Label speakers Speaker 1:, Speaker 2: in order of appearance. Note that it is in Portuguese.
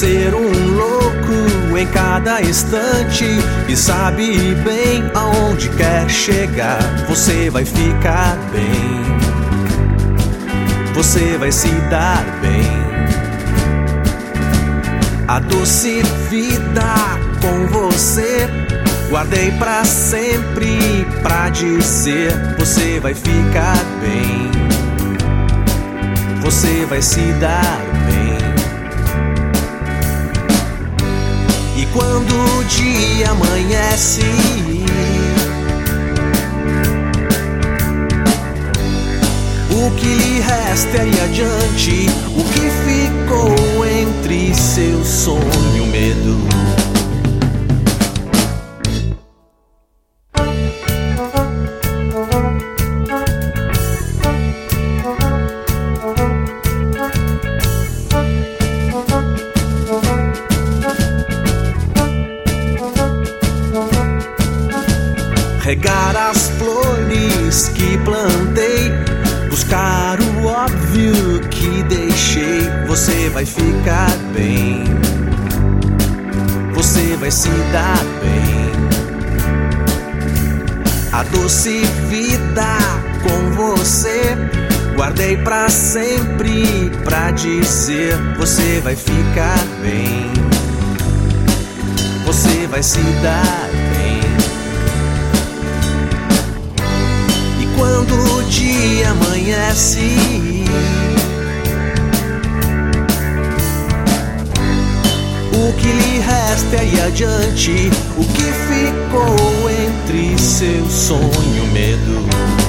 Speaker 1: ser um louco em cada instante e sabe bem aonde quer chegar. Você vai ficar bem, você vai se dar bem. A doce vida com você guardei pra sempre pra dizer: você vai ficar bem, você vai se dar bem. E quando o dia amanhece, o que lhe resta é ir adiante. O que ficou entre seu sonho e o medo? Regar as flores que plantei, buscar o óbvio que deixei. Você vai ficar bem, você vai se dar bem. A doce vida com você guardei pra sempre pra dizer: você vai ficar bem, você vai se dar bem. Quando o dia amanhece, o que lhe resta é ir adiante. O que ficou entre seu sonho e o medo?